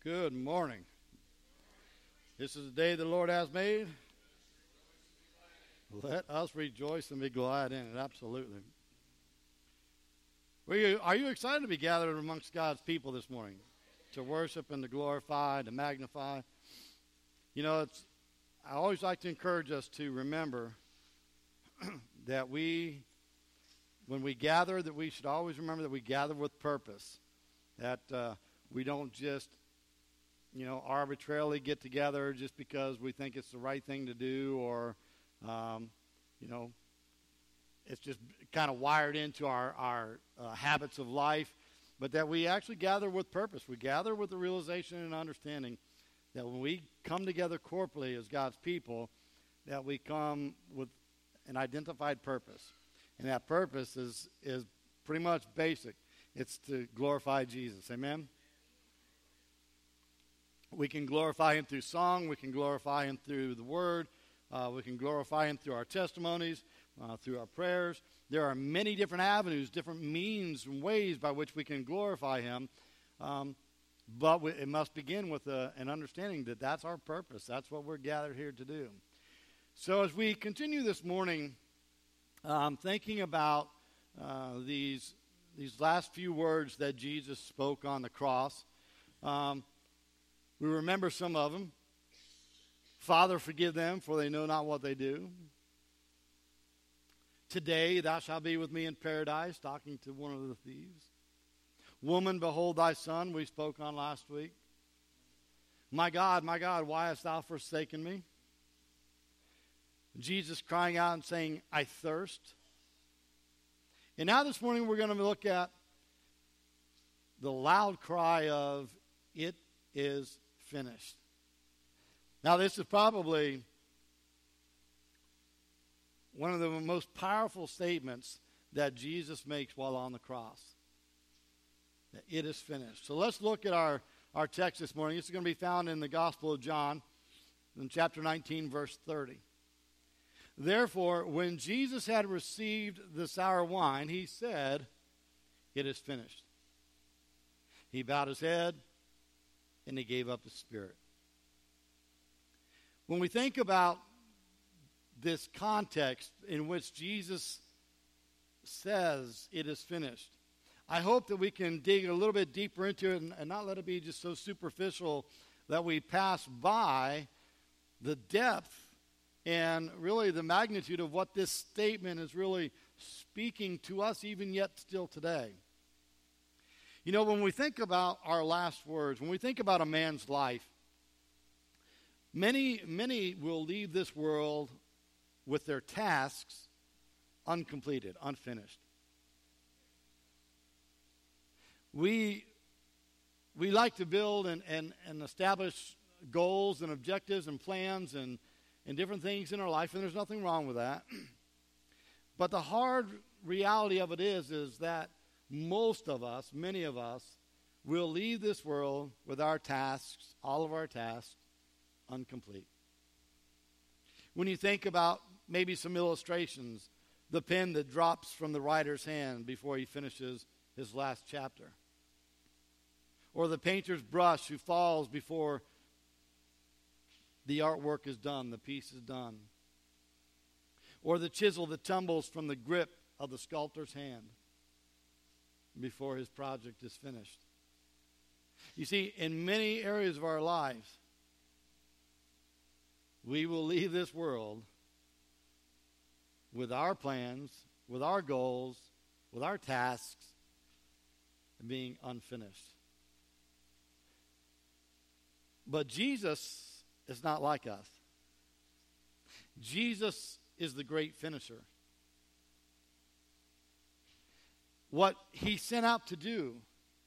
Good morning. This is the day the Lord has made. Let us rejoice and be glad in it. Absolutely. Are you excited to be gathered amongst God's people this morning? To worship and to glorify, to magnify. You know, I always like to encourage us to remember that when we gather, that we should always remember that we gather with purpose. That we don't just, arbitrarily get together just because we think it's the right thing to do, or, it's just kind of wired into our habits of life, but that we actually gather with purpose. We gather with the realization and understanding that when we come together corporately as God's people, that we come with an identified purpose. And that purpose is pretty much basic. It's to glorify Jesus. Amen? We can glorify Him through song. We can glorify Him through the Word. We can glorify Him through our testimonies, through our prayers. There are many different avenues, different means and ways by which we can glorify Him. But it must begin with an understanding that that's our purpose. That's what we're gathered here to do. So as we continue this morning, thinking about these last few words that Jesus spoke on the cross, we remember some of them. Father, forgive them, for they know not what they do. Today thou shalt be with me in paradise, talking to one of the thieves. Woman, behold thy son, we spoke on last week. My God, why hast thou forsaken me? Jesus crying out and saying, I thirst. And now this morning we're going to look at the loud cry of, it is finished. Now this is probably one of the most powerful statements that Jesus makes while on the cross. That it is finished. So let's look at our text this morning. This is going to be found in the Gospel of John, in chapter 19, verse 30. Therefore, when Jesus had received the sour wine, he said, it is finished. He bowed his head, and he gave up his spirit. When we think about this context in which Jesus says it is finished, I hope that we can dig a little bit deeper into it and not let it be just so superficial that we pass by the depth and really the magnitude of what this statement is really speaking to us even yet still today. You know, when we think about our last words, when we think about a man's life, many will leave this world with their tasks uncompleted, unfinished. We like to build and establish goals and objectives and plans and different things in our life, and there's nothing wrong with that. But the hard reality of it is that most of us, many of us, will leave this world with our tasks, all of our tasks, incomplete. When you think about maybe some illustrations, the pen that drops from the writer's hand before he finishes his last chapter, or the painter's brush who falls before the artwork is done, the piece is done, or the chisel that tumbles from the grip of the sculptor's hand before his project is finished. You see, in many areas of our lives, we will leave this world with our plans, with our goals, with our tasks being unfinished. But Jesus is not like us. Jesus is the great finisher. What he sent out to do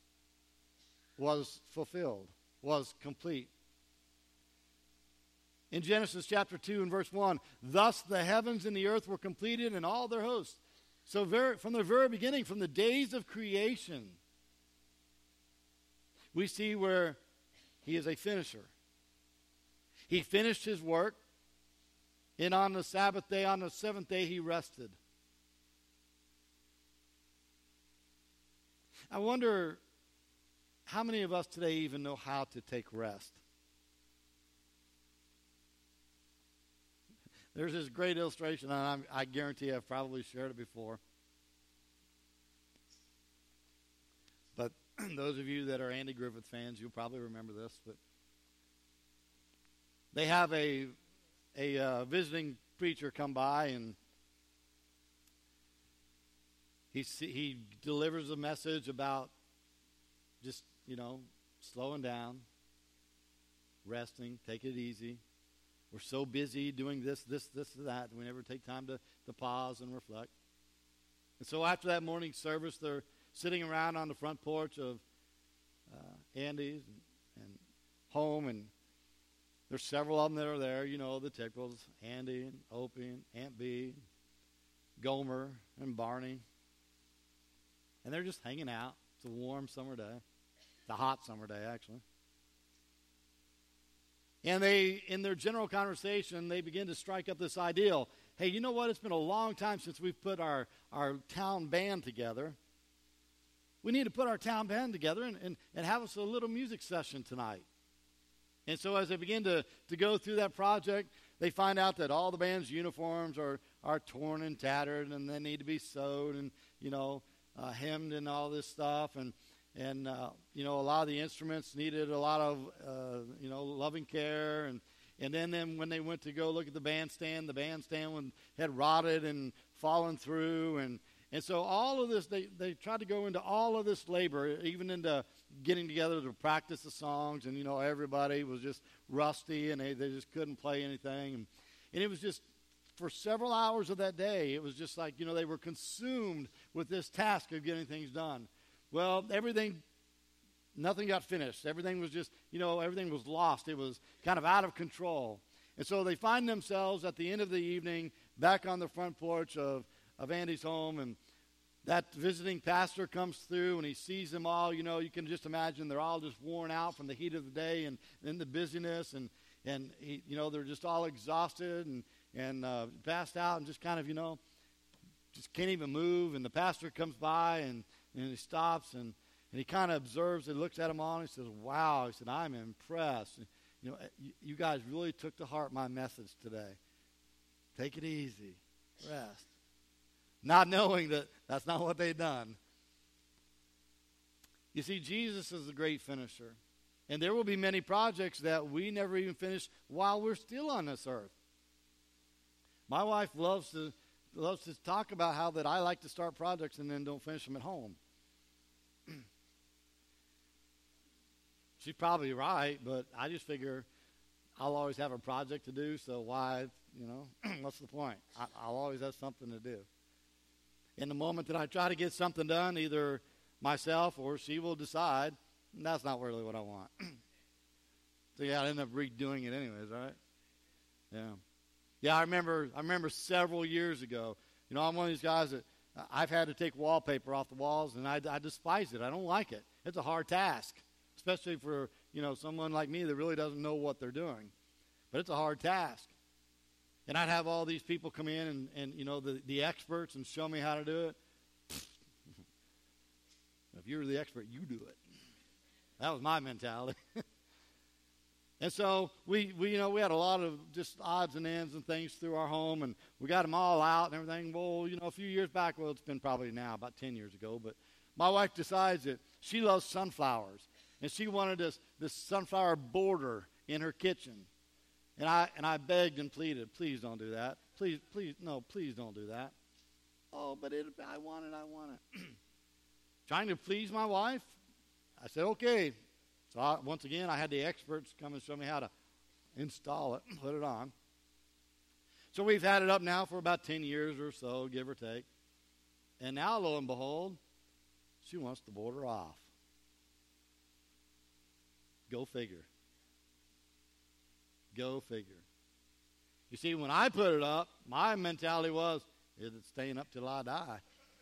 was fulfilled, was complete. In Genesis chapter 2 and verse 1, thus the heavens and the earth were completed and all their hosts. So from the very beginning, from the days of creation, we see where he is a finisher. He finished his work, and on the Sabbath day, on the seventh day, he rested. I wonder how many of us today even know how to take rest? There's this great illustration, and I guarantee I've probably shared it before. But those of you that are Andy Griffith fans, you'll probably remember this. But they have a visiting preacher come by, and he delivers a message about just, slowing down, resting, take it easy. We're so busy doing this, that we never take time to pause and reflect. And so after that morning service, they're sitting around on the front porch of Andy's and home, and there's several of them that are there, the Tickles, Andy and Opie and Aunt Bee, Gomer and Barney. And they're just hanging out. It's a warm summer day. It's a hot summer day, actually. And they, in their general conversation, they begin to strike up this ideal. Hey, you know what? It's been a long time since we've put our town band together. We need to put our town band together and have us a little music session tonight. And so as they begin to go through that project, they find out that all the band's uniforms are torn and tattered, and they need to be sewed and, hemmed and all this stuff. And a lot of the instruments needed a lot of, loving care. And then when they went to go look at the bandstand had rotted and fallen through. And so all of this, they tried to go into all of this labor, even into getting together to practice the songs. And, everybody was just rusty, and they just couldn't play anything. And it was just, for several hours of that day, it was just like, they were consumed with this task of getting things done. Well, nothing got finished. Everything was just, everything was lost. It was kind of out of control. And so they find themselves at the end of the evening back on the front porch of Andy's home, and that visiting pastor comes through, and he sees them all. You can just imagine they're all just worn out from the heat of the day and the busyness, and he, they're just all exhausted and passed out and just kind of, just can't even move. And the pastor comes by and he stops and he kind of observes and looks at them all and he says, wow, he said, I'm impressed. You guys really took to heart my message today. Take it easy. Rest. Not knowing that that's not what they'd done. You see, Jesus is the great finisher. And there will be many projects that we never even finish while we're still on this earth. My wife loves to talk about how that I like to start projects and then don't finish them at home. She's probably right, but I just figure I'll always have a project to do, so why, what's the point? I'll always have something to do. In the moment that I try to get something done, either myself or she will decide, that's not really what I want. So yeah, I end up redoing it anyways, right? Yeah. Yeah, I remember several years ago, I'm one of these guys that I've had to take wallpaper off the walls, and I despise it. I don't like it. It's a hard task, especially for, someone like me that really doesn't know what they're doing. But it's a hard task. And I'd have all these people come in and the experts and show me how to do it. If you're the expert, you do it. That was my mentality. And so we had a lot of just odds and ends and things through our home, and we got them all out and everything. Well, a few years back, it's been probably now about 10 years ago, but my wife decides that she loves sunflowers, and she wanted this sunflower border in her kitchen. And I begged and pleaded, please don't do that. Please don't do that. Oh, but I want it. Trying to please my wife, I said, okay. So once again, I had the experts come and show me how to install it, put it on. So we've had it up now for about 10 years or so, give or take. And now, lo and behold, she wants the border off. Go figure. Go figure. You see, when I put it up, my mentality was, is it staying up till I die?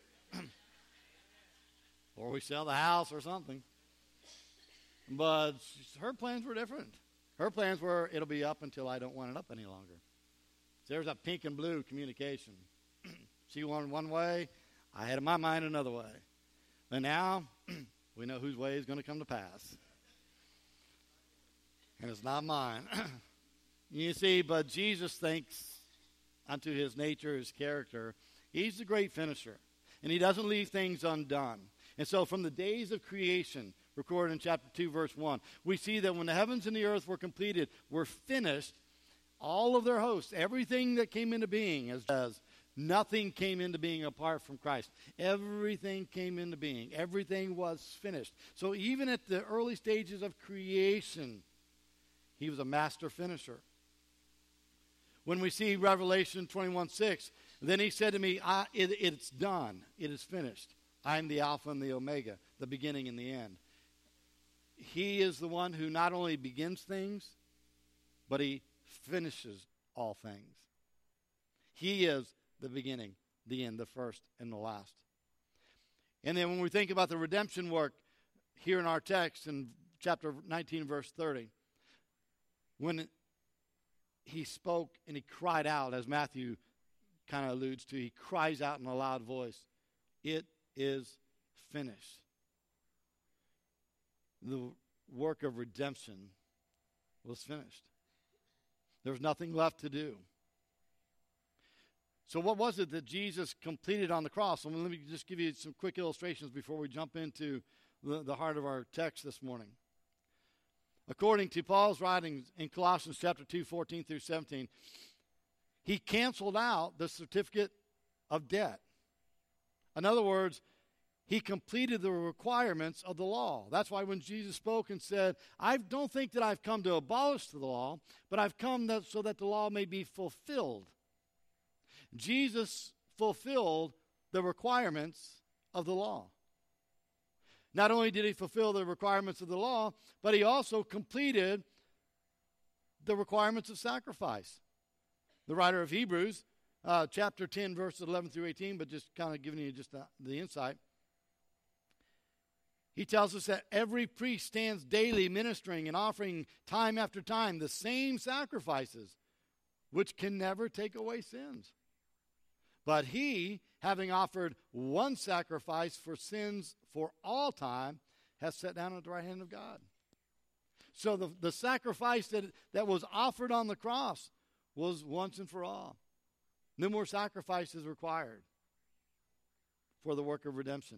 Or we sell the house or something. But her plans were different. Her plans were, it'll be up until I don't want it up any longer. So there's a pink and blue communication. She wanted one way. I had in my mind another way. And now, We know whose way is going to come to pass. And it's not mine. You see, but Jesus thinks unto his nature, his character, he's the great finisher. And he doesn't leave things undone. And so from the days of creation, recorded in chapter 2, verse 1, we see that when the heavens and the earth were completed, were finished, all of their hosts, everything that came into being, as nothing came into being apart from Christ. Everything came into being. Everything was finished. So even at the early stages of creation, he was a master finisher. When we see Revelation 21:6, then he said to me, it's done. It is finished. I am the Alpha and the Omega, the beginning and the end. He is the one who not only begins things, but he finishes all things. He is the beginning, the end, the first, and the last. And then when we think about the redemption work here in our text in chapter 19, verse 30, when he spoke and he cried out, as Matthew kind of alludes to, he cries out in a loud voice, it is finished. The work of redemption was finished. There was nothing left to do. So what was it that Jesus completed on the cross? Let me just give you some quick illustrations before we jump into the heart of our text this morning. According to Paul's writings in Colossians chapter 2, 14 through 17, he canceled out the certificate of debt. In other words, he completed the requirements of the law. That's why when Jesus spoke and said, I don't think that I've come to abolish the law, but I've come so that the law may be fulfilled. Jesus fulfilled the requirements of the law. Not only did he fulfill the requirements of the law, but he also completed the requirements of sacrifice. The writer of Hebrews, chapter 10, verses 11 through 18, but just kind of giving you just the insight. He tells us that every priest stands daily ministering and offering time after time the same sacrifices, which can never take away sins. But he, having offered one sacrifice for sins for all time, has sat down at the right hand of God. So the sacrifice that was offered on the cross was once and for all. No more sacrifices required for the work of redemption.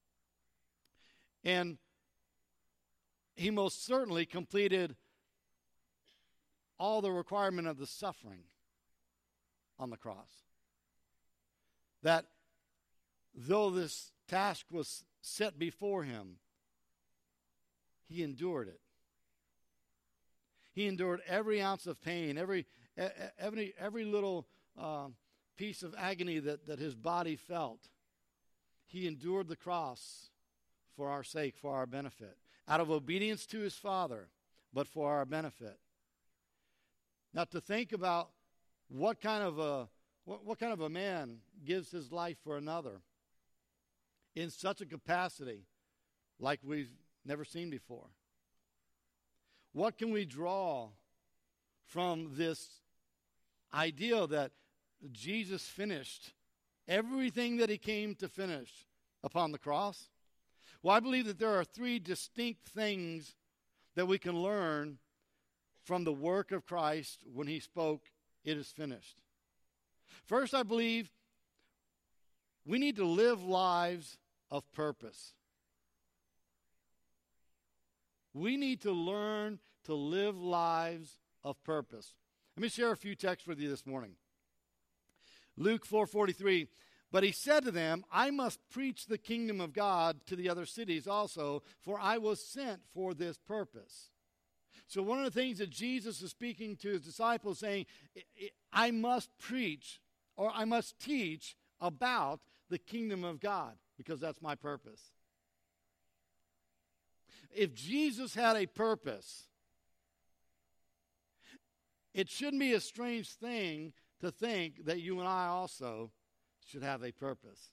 And he most certainly completed all the requirement of the suffering on the cross. That though this task was set before him, he endured it. He endured every ounce of pain, every little piece of agony that his body felt. He endured the cross for our sake, for our benefit, out of obedience to his Father, but for our benefit. Now, to think about what kind of a man gives his life for another in such a capacity like we've never seen before. What can we draw from this idea that Jesus finished everything that he came to finish upon the cross? Well, I believe that there are three distinct things that we can learn from the work of Christ when he spoke, it is finished. First, I believe we need to live lives of purpose. We need to learn to live lives of purpose. Let me share a few texts with you this morning. Luke 4:43, but he said to them, I must preach the kingdom of God to the other cities also, for I was sent for this purpose. So one of the things that Jesus is speaking to his disciples saying, I must preach or I must teach about the kingdom of God because that's my purpose. If Jesus had a purpose, it shouldn't be a strange thing to think that you and I also should have a purpose.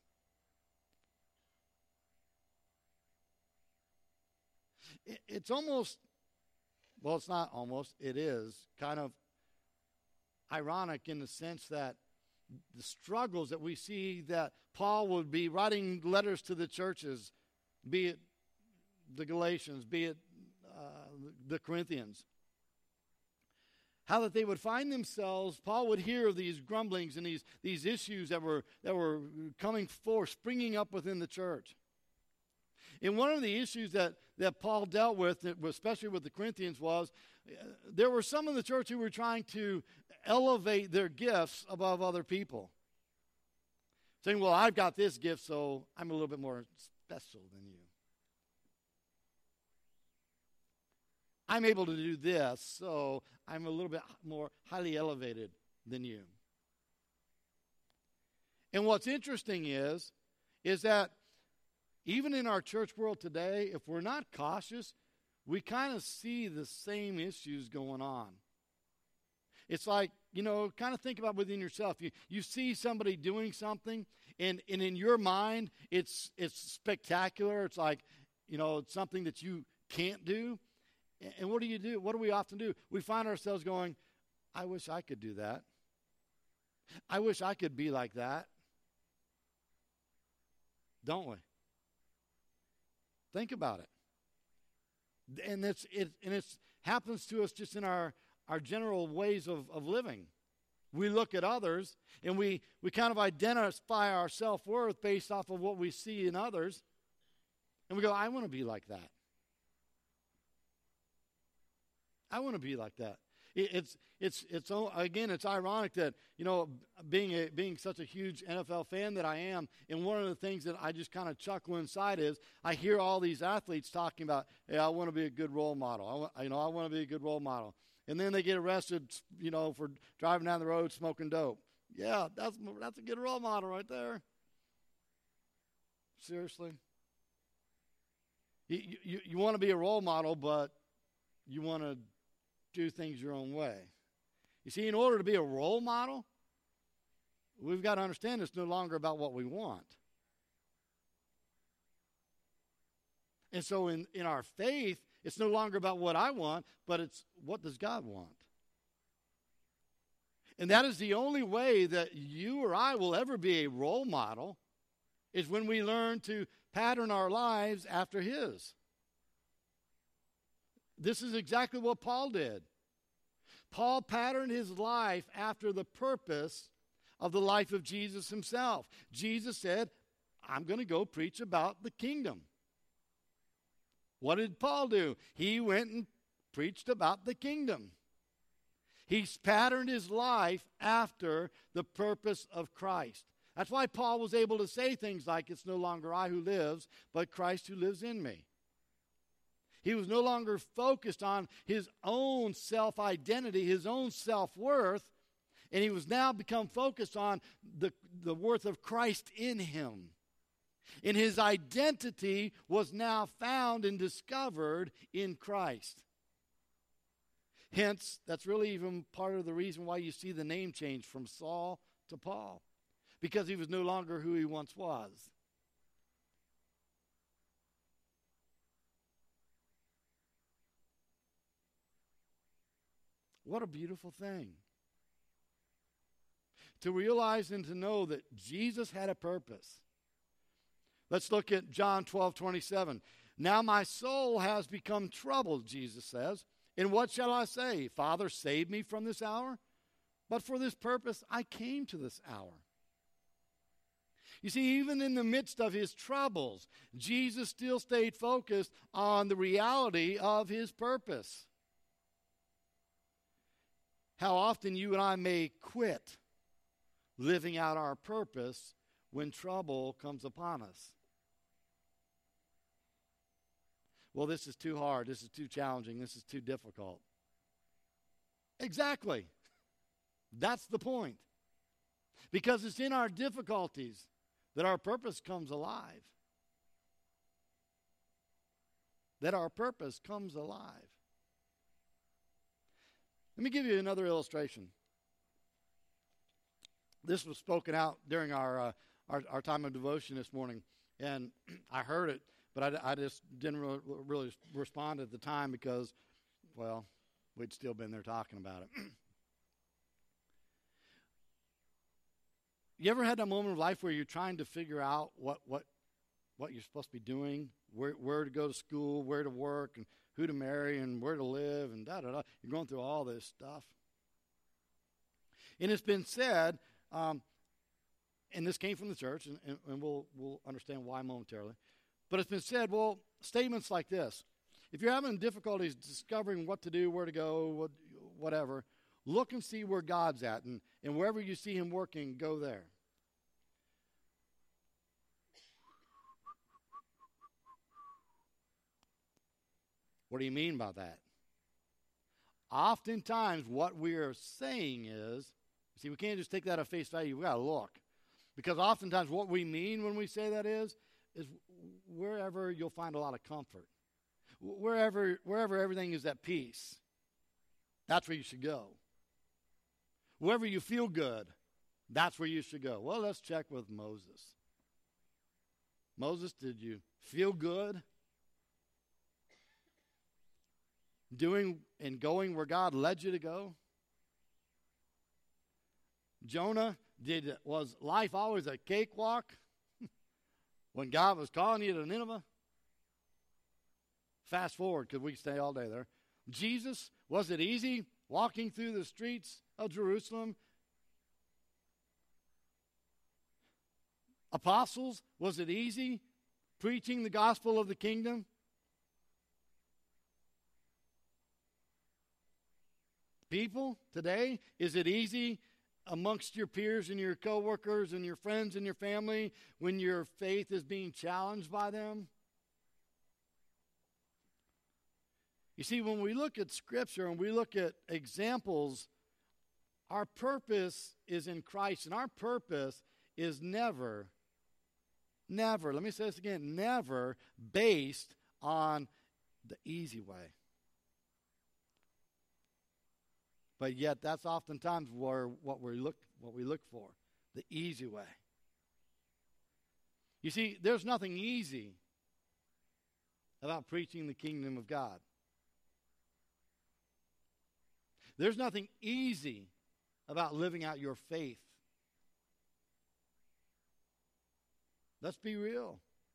It's almost, well, it's not almost, it is kind of ironic in the sense that the struggles that we see that Paul would be writing letters to the churches, be it the Galatians, be it the Corinthians, how that they would find themselves, Paul would hear of these grumblings and these issues that were coming forth, springing up within the church. And one of the issues that Paul dealt with, especially with the Corinthians, was there were some in the church who were trying to elevate their gifts above other people. Saying, well, I've got this gift, so I'm a little bit more special than you. I'm able to do this, so I'm a little bit more highly elevated than you. And what's interesting is that even in our church world today, if we're not cautious, we kind of see the same issues going on. It's like, kind of think about within yourself. You see somebody doing something, and in your mind, it's spectacular. It's like, it's something that you can't do. And what do? What do we often do? We find ourselves going, I wish I could do that. I wish I could be like that. Don't we? Think about it. And it happens to us just in our general ways of living. We look at others, and we kind of identify our self-worth based off of what we see in others. And we go, I want to be like that. I want to be like that. It's ironic that, being such a huge NFL fan that I am, and one of the things that I just kind of chuckle inside is I hear all these athletes talking about, hey, I want to be a good role model. I want to be a good role model. And then they get arrested, for driving down the road smoking dope. Yeah, that's a good role model right there. Seriously. You want to be a role model, but you want to do things your own way. You see, in order to be a role model, we've got to understand it's no longer about what we want. And so in our faith, it's no longer about what I want, but it's what does God want? And that is the only way that you or I will ever be a role model, is when we learn to pattern our lives after His. This is exactly what Paul did. Paul patterned his life after the purpose of the life of Jesus himself. Jesus said, I'm going to go preach about the kingdom. What did Paul do? He went and preached about the kingdom. He patterned his life after the purpose of Christ. That's why Paul was able to say things like, it's no longer I who lives, but Christ who lives in me. He was no longer focused on his own self-identity, his own self-worth, and he was now become focused on the worth of Christ in him. And his identity was now found and discovered in Christ. Hence, that's really even part of the reason why you see the name change from Saul to Paul, because he was no longer who he once was. What a beautiful thing. To realize and to know that Jesus had a purpose. Let's look at John 12:27. Now my soul has become troubled, Jesus says. And what shall I say? Father, save me from this hour? But for this purpose I came to this hour. You see, even in the midst of his troubles, Jesus still stayed focused on the reality of his purpose. How often you and I may quit living out our purpose when trouble comes upon us. Well, this is too hard. This is too challenging. This is too difficult. Exactly. That's the point. Because it's in our difficulties that our purpose comes alive. That our purpose comes alive. Let me give you another illustration. This was spoken out during our time of devotion this morning, and I heard it, but I just didn't really respond at the time because, well, we'd still been there talking about it. You ever had that moment of life where you're trying to figure out what what you're supposed to be doing, where to go to school, where to work, and who to marry, and where to live, and da-da-da. You're going through all this stuff. And it's been said, and this came from the church, and we'll understand why momentarily, but it's been said, well, statements like this. If you're having difficulties discovering what to do, where to go, whatever, look and see where God's at, and wherever you see him working, go there. What do you mean by that? Oftentimes, what we are saying is, see, we can't just take that at face value. We've got to look. Because oftentimes what we mean when we say that is wherever you'll find a lot of comfort. Wherever everything is at peace, that's where you should go. Wherever you feel good, that's where you should go. Well, let's check with Moses. Moses, did you feel good doing and going where God led you to go? Jonah, was life always a cakewalk when God was calling you to Nineveh? Fast forward, because we can stay all day there. Jesus, was it easy walking through the streets of Jerusalem? Apostles, was it easy preaching the gospel of the kingdom? People, today, is it easy amongst your peers and your coworkers and your friends and your family when your faith is being challenged by them? You see, when we look at Scripture and we look at examples, our purpose is in Christ, and our purpose is never, let me say this again, never based on the easy way. But yet, that's oftentimes what we look for, the easy way. You see, there's nothing easy about preaching the kingdom of God. There's nothing easy about living out your faith. Let's be real.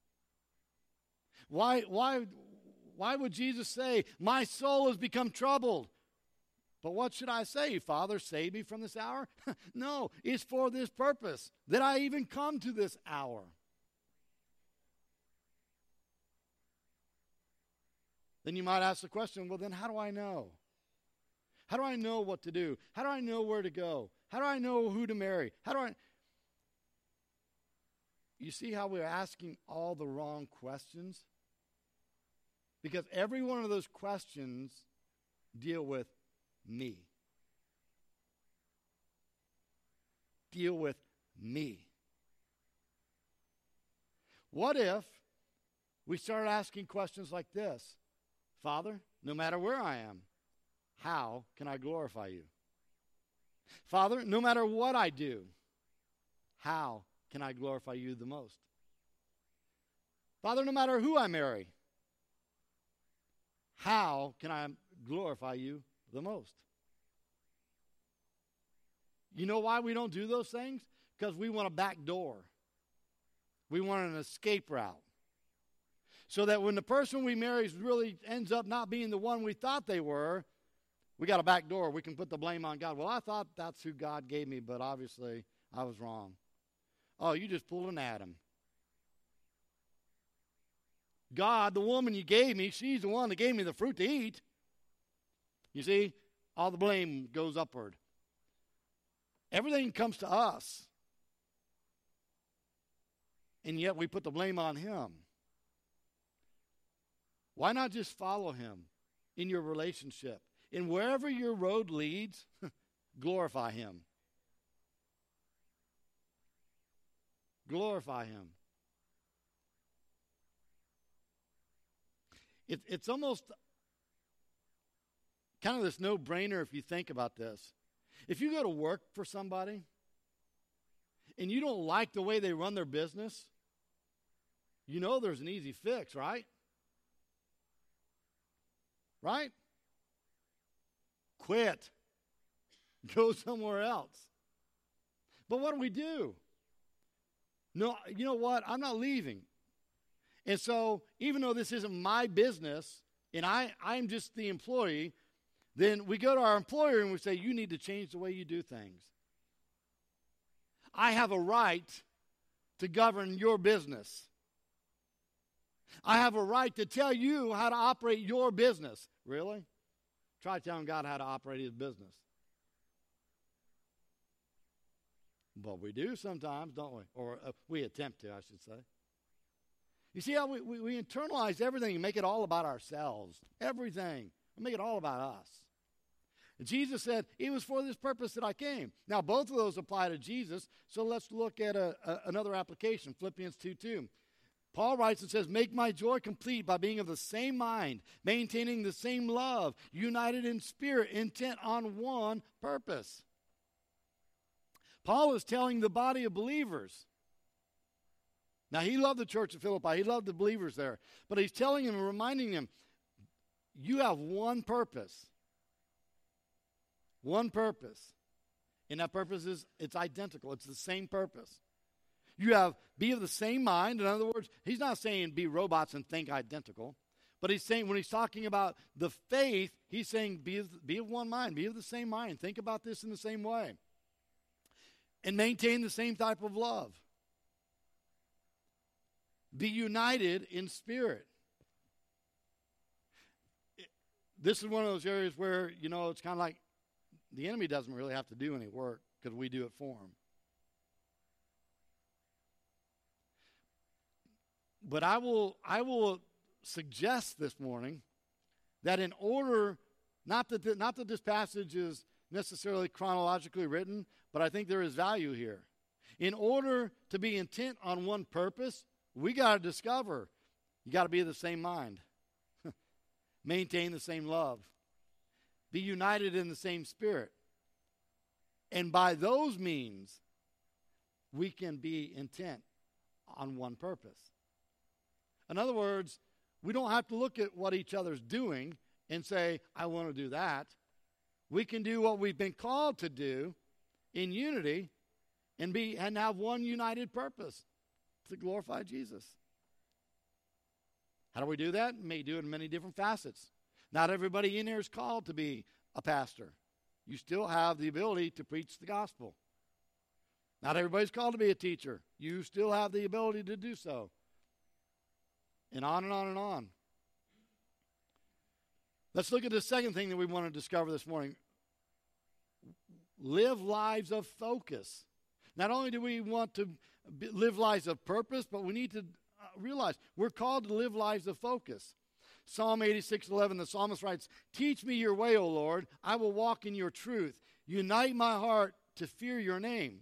Why would Jesus say, "My soul has become troubled"? But what should I say? "Father, save me from this hour"? No, it's for this purpose that I even come to this hour. Then you might ask the question, well, then how do I know? How do I know what to do? How do I know where to go? How do I know who to marry? You see how we're asking all the wrong questions? Because every one of those questions deal with me. Deal with me. What if we start asking questions like this? Father, no matter where I am, how can I glorify you? Father, no matter what I do, how can I glorify you the most? Father, no matter who I marry, how can I glorify you the most? You know why we don't do those things? Because we want a back door. We want an escape route. So that when the person we marry really ends up not being the one we thought they were, we got a back door. We can put the blame on God. Well, I thought that's who God gave me, but obviously I was wrong. Oh, you just pulled an Adam. God, the woman you gave me, she's the one that gave me the fruit to eat. You see, all the blame goes upward. Everything comes to us. And yet we put the blame on him. Why not just follow him in your relationship? And wherever your road leads, glorify him. Glorify him. It's almost kind of this no-brainer if you think about this. If you go to work for somebody and you don't like the way they run their business, you know there's an easy fix, right? Right? Quit. Go somewhere else. But what do? No, you know what? I'm not leaving. And so, even though this isn't my business, and I'm just the employee, then we go to our employer and we say, you need to change the way you do things. I have a right to govern your business. I have a right to tell you how to operate your business. Really? Try telling God how to operate his business. But we do sometimes, don't we? Or we attempt to, I should say. You see how we internalize everything and make it all about ourselves. Everything. We make it all about us. And Jesus said, it was for this purpose that I came. Now, both of those apply to Jesus, so let's look at another application, Philippians 2:2. Paul writes and says, make my joy complete by being of the same mind, maintaining the same love, united in spirit, intent on one purpose. Paul is telling the body of believers. Now, he loved the church of Philippi. He loved the believers there. But he's telling them and reminding them, you have one purpose. One purpose. And that purpose is, it's identical. It's the same purpose. Be of the same mind. In other words, he's not saying be robots and think identical. But he's saying, when he's talking about the faith, he's saying be of one mind. Be of the same mind. Think about this in the same way. And maintain the same type of love. Be united in spirit. This is one of those areas where, it's kind of like the enemy doesn't really have to do any work because we do it for him. But I will suggest this morning that in order, not that this passage is necessarily chronologically written, but I think there is value here. In order to be intent on one purpose, we got to discover you got to be of the same mind, maintain the same love, be united in the same spirit. And by those means, we can be intent on one purpose. In other words, we don't have to look at what each other's doing and say, I want to do that. We can do what we've been called to do in unity and have one united purpose, to glorify Jesus. How do we do that? We may do it in many different facets. Not everybody in here is called to be a pastor. You still have the ability to preach the gospel. Not everybody's called to be a teacher. You still have the ability to do so. And on and on and on. Let's look at the second thing that we want to discover this morning. Live lives of focus. Not only do we want to live lives of purpose, but we need to realize we're called to live lives of focus. Psalm 86:11, the psalmist writes, teach me your way, O Lord. I will walk in your truth. Unite my heart to fear your name.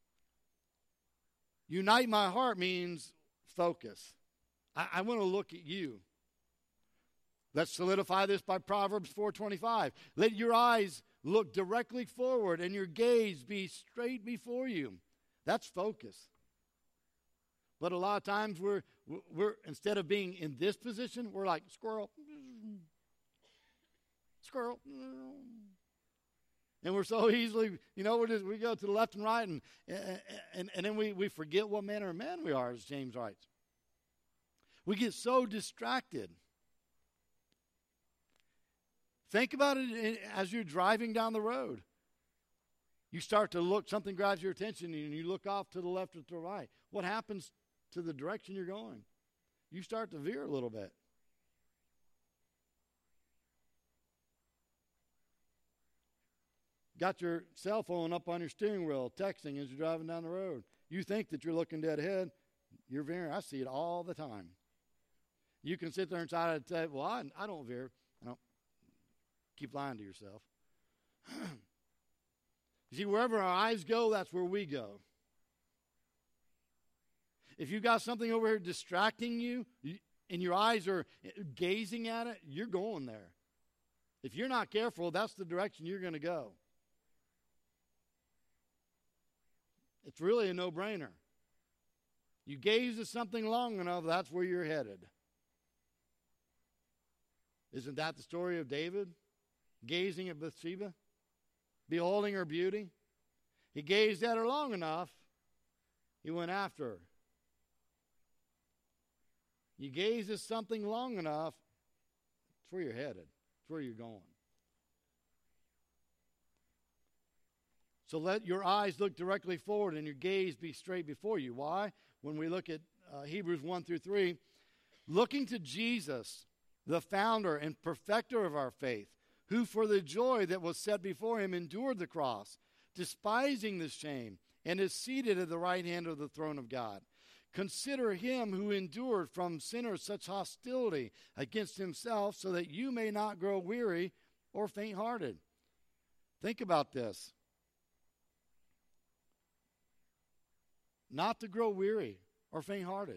Unite my heart means focus. I want to look at you. Let's solidify this by Proverbs 4:25. Let your eyes look directly forward and your gaze be straight before you. That's focus. But a lot of times we're instead of being in this position, we're like squirrel. Squirrel. And we're so easily, we go to the left and right and then we forget what manner of man we are, as James writes. We get so distracted. Think about it as you're driving down the road. You start to look, something grabs your attention, and you look off to the left or to the right. What happens to the direction you're going? You start to veer a little bit. Got your cell phone up on your steering wheel, texting as you're driving down the road. You think that you're looking dead ahead. You're veering. I see it all the time. You can sit there and try to say, well, I don't veer. I don't. Keep lying to yourself. You see, wherever our eyes go, that's where we go. If you've got something over here distracting you, and your eyes are gazing at it, you're going there. If you're not careful, that's the direction you're going to go. It's really a no-brainer. You gaze at something long enough, that's where you're headed. Isn't that the story of David? Gazing at Bathsheba, beholding her beauty. He gazed at her long enough, he went after her. You gaze at something long enough, it's where you're headed. It's where you're going. So let your eyes look directly forward and your gaze be straight before you. Why? When we look at Hebrews 1 through 3, looking to Jesus, the founder and perfecter of our faith, who for the joy that was set before him endured the cross, despising the shame, and is seated at the right hand of the throne of God. Consider him who endured from sinners such hostility against himself, so that you may not grow weary or faint-hearted. Think about this. Not to grow weary or faint-hearted.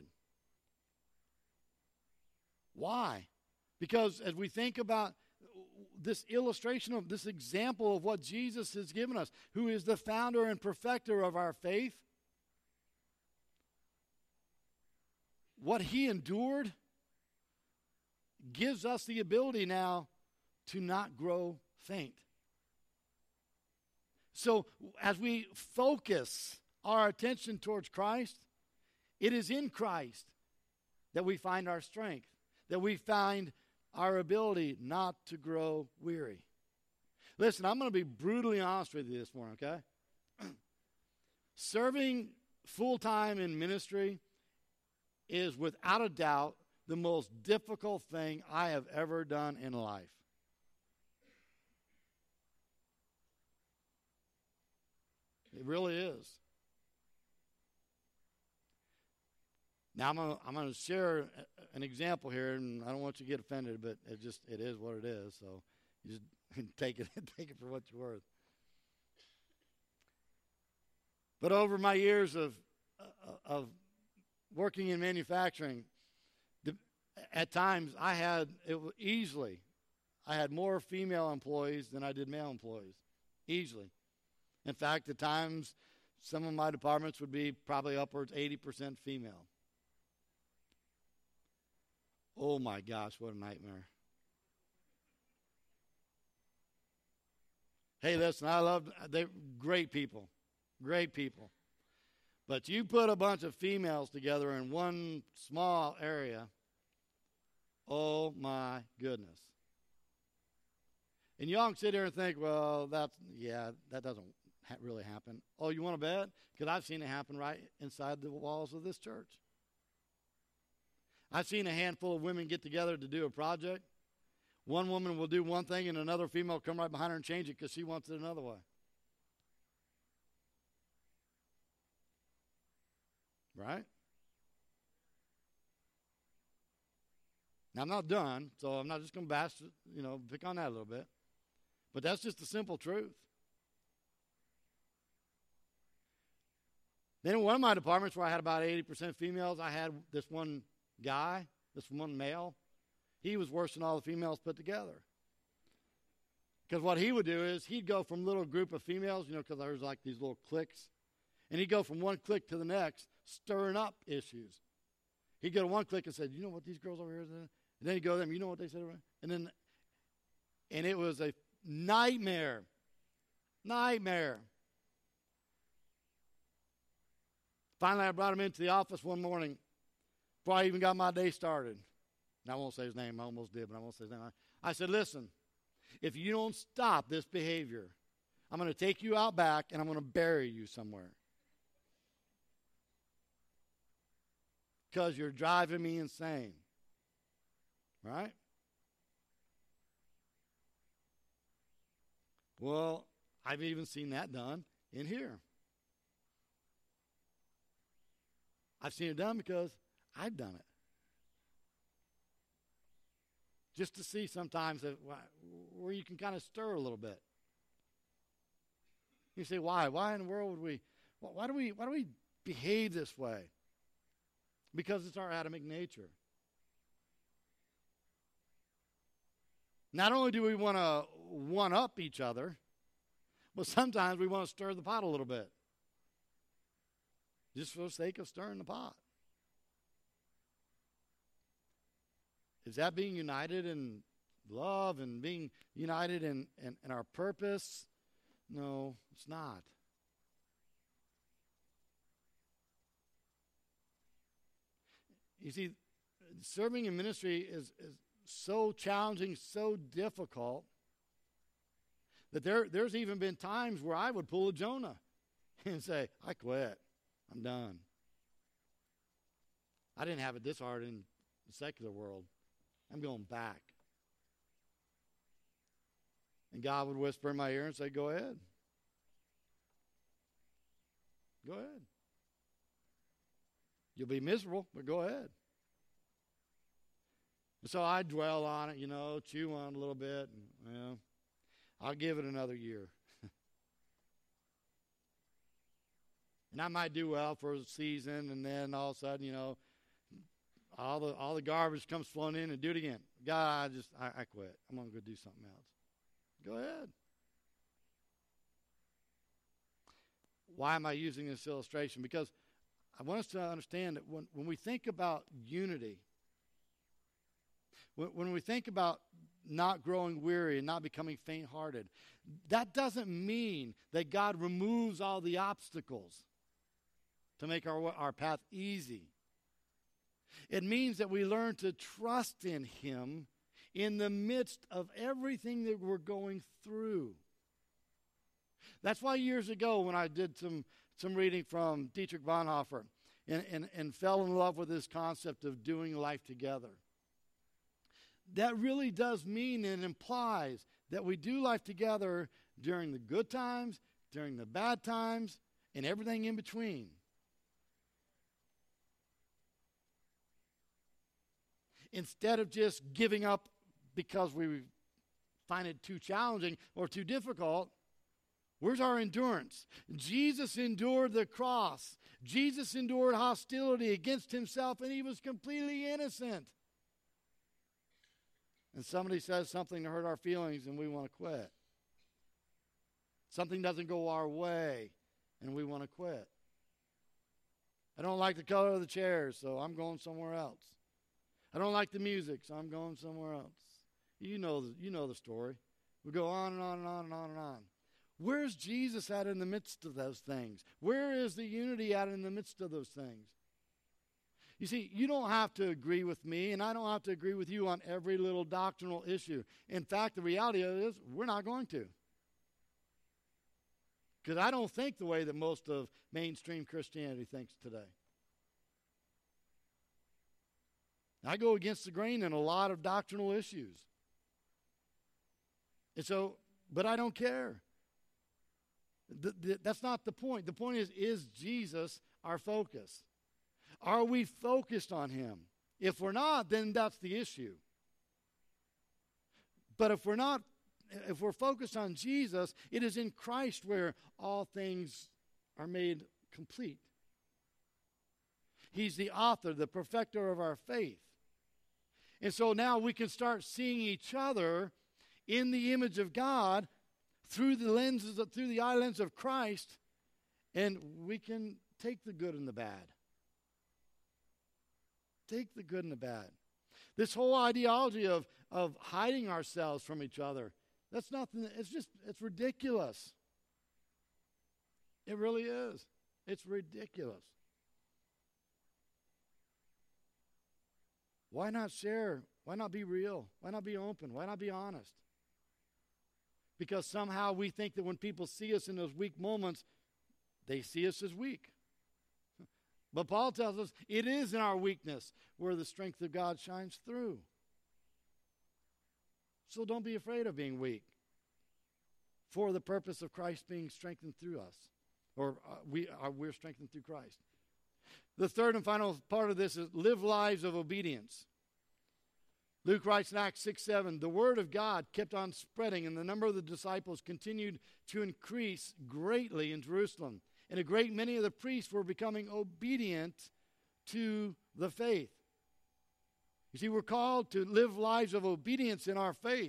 Why? Because as we think about this illustration of this example of what Jesus has given us, who is the founder and perfecter of our faith, what he endured gives us the ability now to not grow faint. So as we focus our attention towards Christ, it is in Christ that we find our strength, that we find our ability not to grow weary. Listen, I'm going to be brutally honest with you this morning, okay? Serving full-time in ministry is without a doubt the most difficult thing I have ever done in life. It really is. Now I'm going to share an example here, and I don't want you to get offended, but it is what it is. So you just take it for what you're worth. But over my years of working in manufacturing, at times I had more female employees than I did male employees, easily. In fact, at times some of my departments would be probably upwards 80% female. Oh my gosh, what a nightmare. Hey, listen, they're great people. Great people. But you put a bunch of females together in one small area, oh my goodness. And y'all can sit here and think, well, that doesn't really happen. Oh, you want to bet? Because I've seen it happen right inside the walls of this church. I've seen a handful of women get together to do a project. One woman will do one thing and another female will come right behind her and change it because she wants it another way. Right? Now, I'm not done, so I'm not just going to pick on that a little bit. But that's just the simple truth. Then in one of my departments where I had about 80% females, I had this one guy, this one male. He was worse than all the females put together. Because what he would do is he'd go from little group of females, because there's like these little cliques. And he'd go from one clique to the next, stirring up issues. He'd go to one clique and say, you know what these girls over here said? And then he'd go to them, you know what they said? And it was a nightmare. Nightmare. Finally, I brought him into the office one morning before I even got my day started. And I won't say his name. I almost did, but I won't say his name. I said, listen, if you don't stop this behavior, I'm going to take you out back and I'm going to bury you somewhere. Because you're driving me insane. Right? Well, I've even seen that done in here. I've seen it done because I've done it. Just to see sometimes where you can kind of stir a little bit. You say, why? Why in the world would why do we behave this way? Because it's our Adamic nature. Not only do we want to one-up each other, but sometimes we want to stir the pot a little bit. Just for the sake of stirring the pot. Is that being united in love and being united in our purpose? No, it's not. You see, serving in ministry is so challenging, so difficult, that there's even been times where I would pull a Jonah and say, I quit. I'm done. I didn't have it this hard in the secular world. I'm going back. And God would whisper in my ear and say, go ahead. Go ahead. You'll be miserable, but go ahead. And so I dwell on it, chew on it a little bit. And, I'll give it another year. And I might do well for a season, and then all of a sudden, all the garbage comes flowing in, and do it again. God, I quit. I'm going to go do something else. Go ahead. Why am I using this illustration? Because I want us to understand that when we think about unity, when we think about not growing weary and not becoming faint-hearted, that doesn't mean that God removes all the obstacles to make our path easy. It means that we learn to trust in Him in the midst of everything that we're going through. That's why years ago when I did some reading from Dietrich Bonhoeffer and fell in love with this concept of doing life together, that really does mean and implies that we do life together during the good times, during the bad times, and everything in between. Instead of just giving up because we find it too challenging or too difficult, where's our endurance? Jesus endured the cross. Jesus endured hostility against himself, and he was completely innocent. And somebody says something to hurt our feelings, and we want to quit. Something doesn't go our way, and we want to quit. I don't like the color of the chairs, so I'm going somewhere else. I don't like the music, so I'm going somewhere else. You know the story. We go on and on and on and on and on. Where's Jesus at in the midst of those things? Where is the unity at in the midst of those things? You see, you don't have to agree with me, and I don't have to agree with you on every little doctrinal issue. In fact, the reality is we're not going to. Because I don't think the way that most of mainstream Christianity thinks today. I go against the grain in a lot of doctrinal issues. And so, but I don't care. That's not the point. The point is Jesus our focus? Are we focused on him? If we're not, then that's the issue. But if we're not, if we're focused on Jesus, it is in Christ where all things are made complete. He's the author, the perfecter of our faith. And so now we can start seeing each other in the image of God through the eye lens of Christ, and we can take the good and the bad. Take the good and the bad. This whole ideology of hiding ourselves from each other, that's nothing, it's ridiculous. It really is. It's ridiculous. Why not share? Why not be real? Why not be open? Why not be honest? Because somehow we think that when people see us in those weak moments, they see us as weak. But Paul tells us it is in our weakness where the strength of God shines through. So don't be afraid of being weak for the purpose of Christ being strengthened through us. Or we're strengthened through Christ. The third and final part of this is live lives of obedience. Luke writes in Acts 6:7, the word of God kept on spreading, and the number of the disciples continued to increase greatly in Jerusalem. And a great many of the priests were becoming obedient to the faith. You see, we're called to live lives of obedience in our faith.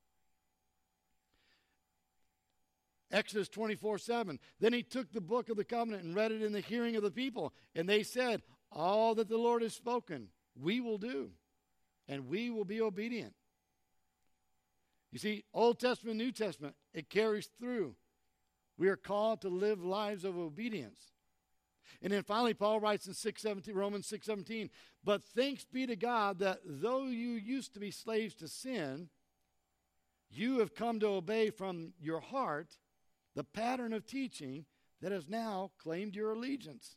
Exodus 24:7. Then he took the book of the covenant and read it in the hearing of the people. And they said, all that the Lord has spoken, we will do. And we will be obedient. You see, Old Testament, New Testament, it carries through. We are called to live lives of obedience. And then finally, Paul writes in Romans 6:17, but thanks be to God that though you used to be slaves to sin, you have come to obey from your heart the pattern of teaching that has now claimed your allegiance.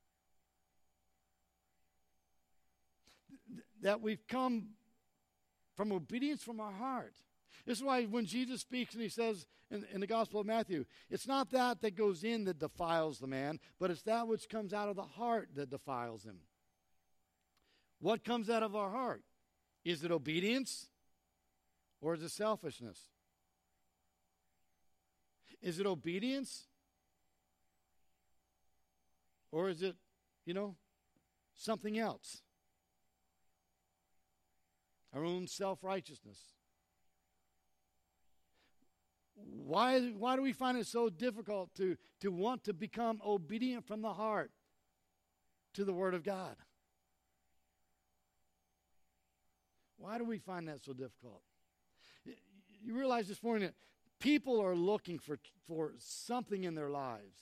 That we've come from obedience from our heart. This is why when Jesus speaks and he says in the Gospel of Matthew, it's not that goes in that defiles the man, but it's that which comes out of the heart that defiles him. What comes out of our heart? Is it obedience or is it selfishness? Is it obedience or is it, something else? Our own self-righteousness. Why do we find it so difficult to want to become obedient from the heart to the Word of God? Why do we find that so difficult? You realize this morning that people are looking for something in their lives.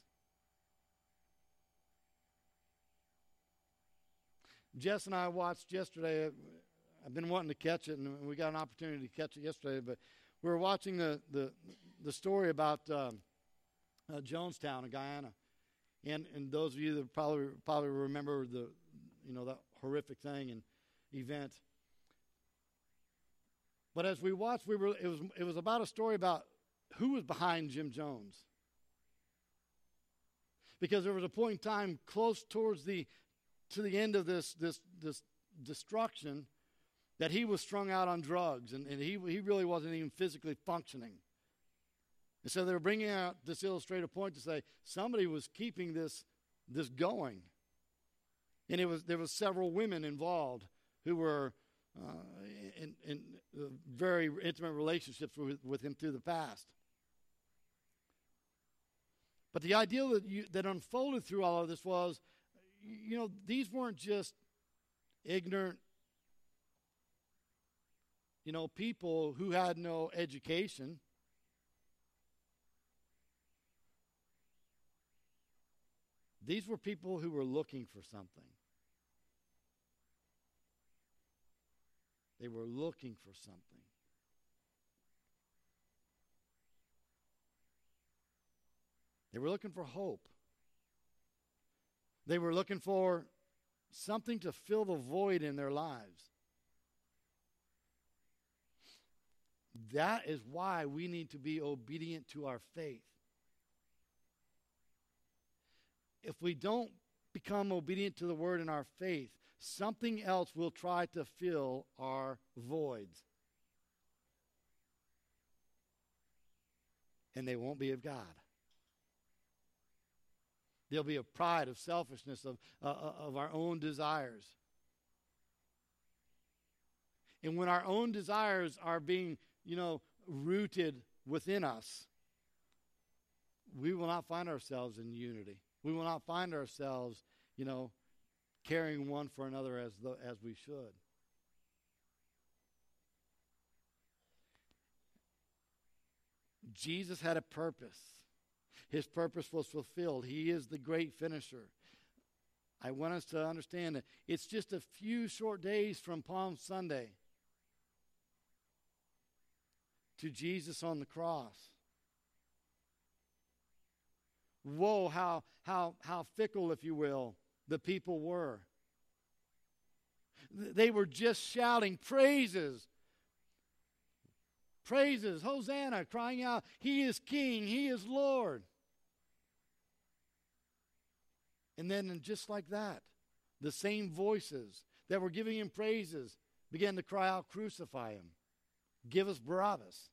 Jess and I watched yesterday. I've been wanting to catch it, and we got an opportunity to catch it yesterday, but we were watching the story about Jonestown in Guyana, and those of you that probably remember that horrific thing and event. But as we watched, it was about a story about who was behind Jim Jones, because there was a point in time close towards the end of this destruction that he was strung out on drugs, and he really wasn't even physically functioning. And so they were bringing out this illustrative point to say somebody was keeping this going. And there was several women involved who were in very intimate relationships with him through the past. But the ideal that unfolded through all of this was, these weren't just ignorant, people who had no education. These were people who were looking for something. They were looking for something. They were looking for hope. They were looking for something to fill the void in their lives. That is why we need to be obedient to our faith. If we don't become obedient to the Word in our faith, something else will try to fill our voids. And they won't be of God. There'll be a pride of selfishness of our own desires. And when our own desires are being, rooted within us, we will not find ourselves in unity. We will not find ourselves, caring one for another as we should. Jesus had a purpose. His purpose was fulfilled. He is the great finisher. I want us to understand that it's just a few short days from Palm Sunday to Jesus on the cross. Whoa, how fickle, if you will, the people were. They were just shouting praises. Praises, Hosanna, crying out, He is King, He is Lord. And then just like that, the same voices that were giving Him praises began to cry out, crucify Him. Give us Barabbas.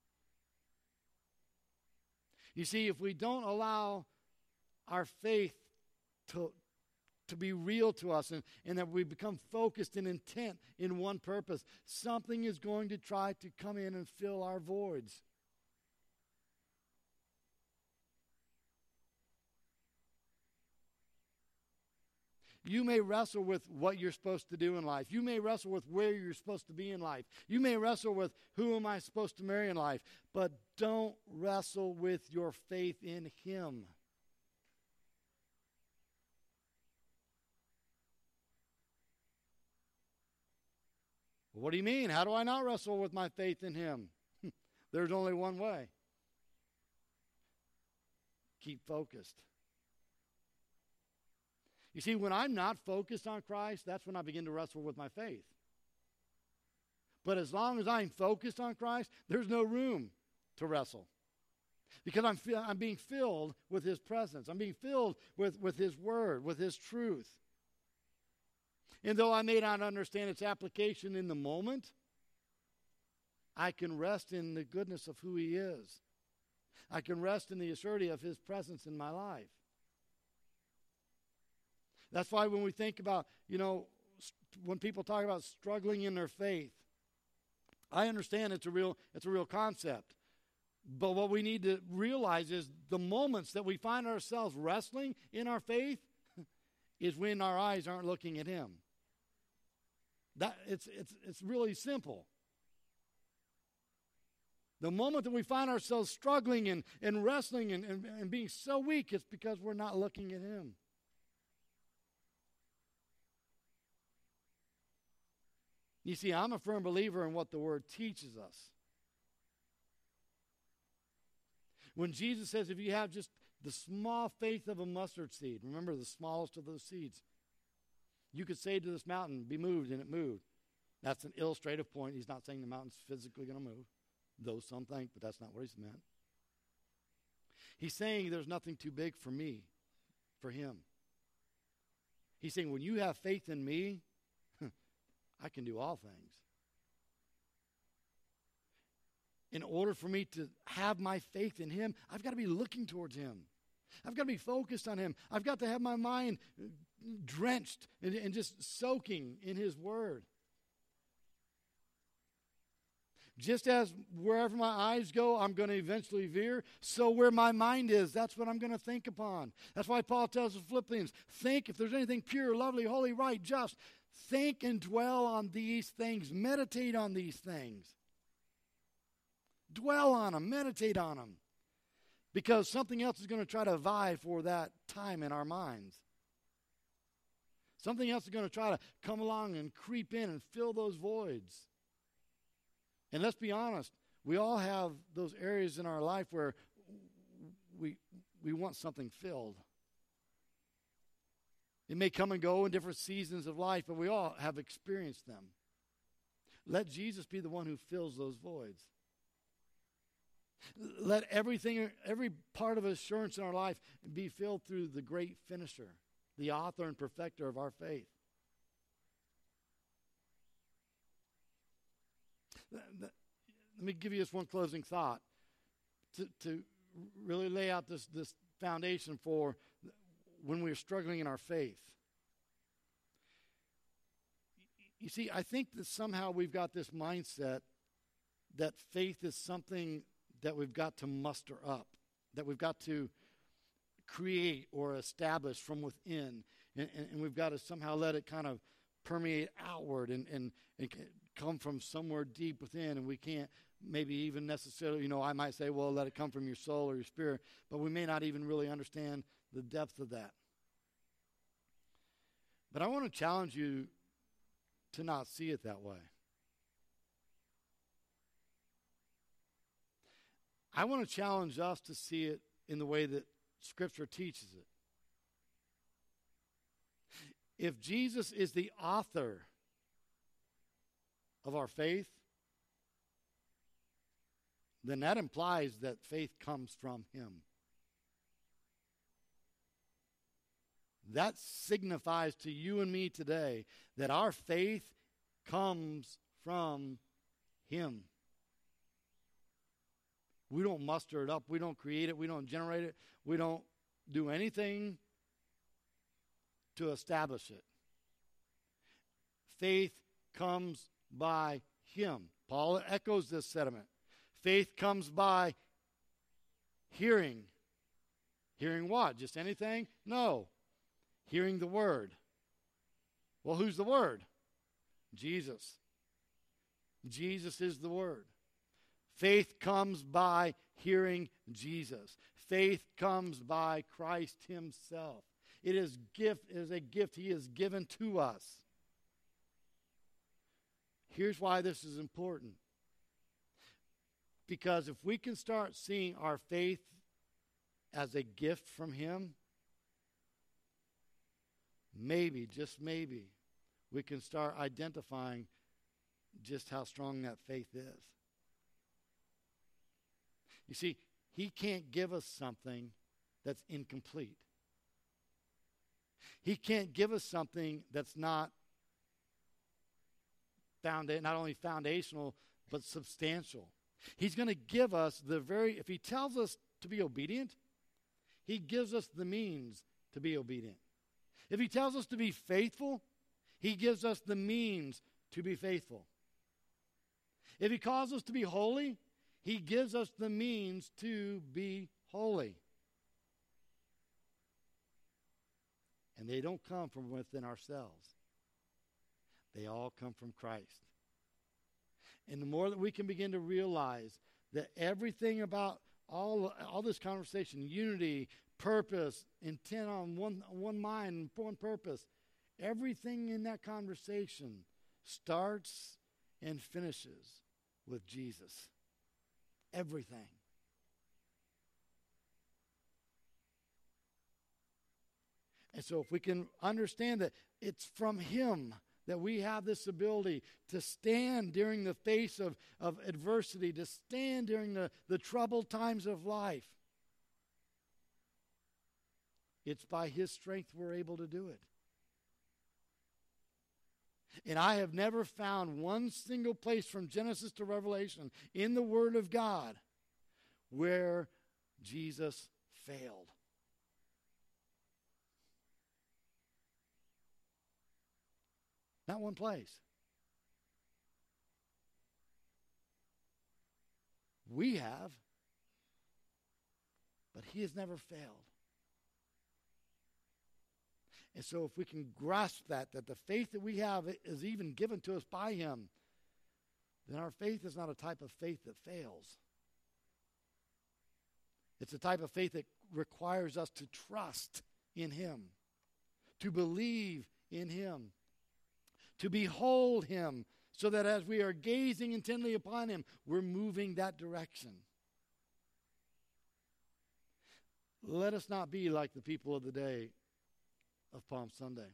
You see, if we don't allow our faith to be real to us and that we become focused and intent in one purpose, something is going to try to come in and fill our voids. You may wrestle with what you're supposed to do in life. You may wrestle with where you're supposed to be in life. You may wrestle with who am I supposed to marry in life. But don't wrestle with your faith in Him. What do you mean? How do I not wrestle with my faith in him? There's only one way. Keep focused. You see, when I'm not focused on Christ, that's when I begin to wrestle with my faith. But as long as I'm focused on Christ, there's no room to wrestle. Because I'm being filled with his presence. I'm being filled with his word, with his truth. And though I may not understand its application in the moment, I can rest in the goodness of who he is. I can rest in the assurity of his presence in my life. That's why when we think about, when people talk about struggling in their faith, I understand it's a real concept. But what we need to realize is the moments that we find ourselves wrestling in our faith is when our eyes aren't looking at him. It's really simple. The moment that we find ourselves struggling and wrestling and being so weak, it's because we're not looking at him. You see, I'm a firm believer in what the word teaches us. When Jesus says, if you have just the small faith of a mustard seed, remember the smallest of those seeds, you could say to this mountain, be moved, and it moved. That's an illustrative point. He's not saying the mountain's physically going to move, though some think, but that's not what he's meant. He's saying there's nothing too big for me, for him. He's saying when you have faith in me, I can do all things. In order for me to have my faith in him, I've got to be looking towards him. I've got to be focused on him. I've got to have my mind drenched and just soaking in his word. Just as wherever my eyes go, I'm going to eventually veer, so where my mind is, that's what I'm going to think upon. That's why Paul tells the Philippians, think if there's anything pure, lovely, holy, right, just, think and dwell on these things. Meditate on these things. Dwell on them. Meditate on them. Because something else is going to try to vie for that time in our minds. Something else is going to try to come along and creep in and fill those voids. And let's be honest, we all have those areas in our life where we want something filled. It may come and go in different seasons of life, but we all have experienced them. Let Jesus be the one who fills those voids. Let every part of assurance in our life be filled through the great finisher, the author and perfecter of our faith. Let me give you just one closing thought to really lay out this foundation for when we're struggling in our faith. You see, I think that somehow we've got this mindset that faith is something that we've got to muster up, that we've got to create or establish from within, and we've got to somehow let it kind of permeate outward and come from somewhere deep within, and we can't maybe even necessarily, I might say, well, let it come from your soul or your spirit, but we may not even really understand the depth of that. But I want to challenge you to not see it that way. I want to challenge us to see it in the way that Scripture teaches it. If Jesus is the author of our faith, then that implies that faith comes from him. That signifies to you and me today that our faith comes from him. We don't muster it up. We don't create it. We don't generate it. We don't do anything to establish it. Faith comes by him. Paul echoes this sentiment. Faith comes by hearing. Hearing what? Just anything? No. Hearing the word. Well, who's the word? Jesus. Jesus is the word. Faith comes by hearing Jesus. Faith comes by Christ himself. It is a gift he has given to us. Here's why this is important. Because if we can start seeing our faith as a gift from Him, maybe, just maybe, we can start identifying just how strong that faith is. You see, He can't give us something that's incomplete. He can't give us something that's not only foundational, but substantial. He's going to give us if He tells us to be obedient, He gives us the means to be obedient. If He tells us to be faithful, He gives us the means to be faithful. If He calls us to be holy, He gives us the means to be holy. And they don't come from within ourselves. They all come from Christ. And the more that we can begin to realize that everything about all this conversation, unity, purpose, intent on one mind, one purpose, everything in that conversation starts and finishes with Jesus. Everything. And so if we can understand that it's from Him that we have this ability to stand during the face of adversity, to stand during the troubled times of life, it's by His strength we're able to do it. And I have never found one single place from Genesis to Revelation in the Word of God where Jesus failed. Not one place. We have, but He has never failed. And so if we can grasp that the faith that we have is even given to us by Him, then our faith is not a type of faith that fails. It's a type of faith that requires us to trust in Him, to believe in Him, to behold Him, so that as we are gazing intently upon Him, we're moving that direction. Let us not be like the people of the day of Palm Sunday,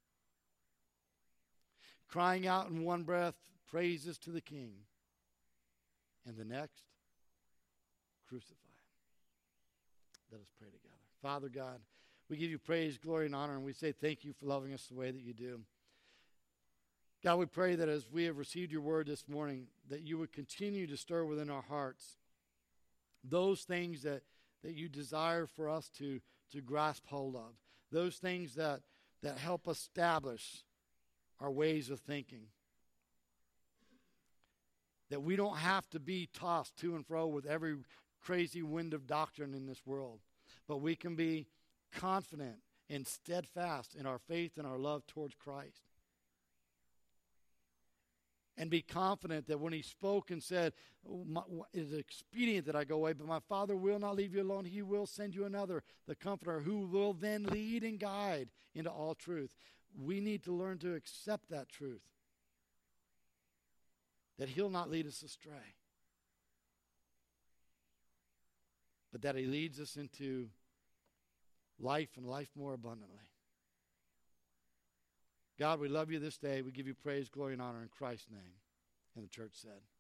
crying out in one breath, praises to the King, and the next, crucify Him. Let us pray together. Father God, we give You praise, glory, and honor, and we say thank You for loving us the way that You do. God, we pray that as we have received Your word this morning, that You would continue to stir within our hearts those things that You desire for us to grasp hold of, those things that help establish our ways of thinking, that we don't have to be tossed to and fro with every crazy wind of doctrine in this world, but we can be confident and steadfast in our faith and our love towards Christ. And be confident that when He spoke and said, it is expedient that I go away, but my Father will not leave you alone. He will send you another, the Comforter, who will then lead and guide into all truth. We need to learn to accept that truth, that He'll not lead us astray, but that He leads us into life and life more abundantly. God, we love You this day. We give You praise, glory, and honor in Christ's name. And the church said,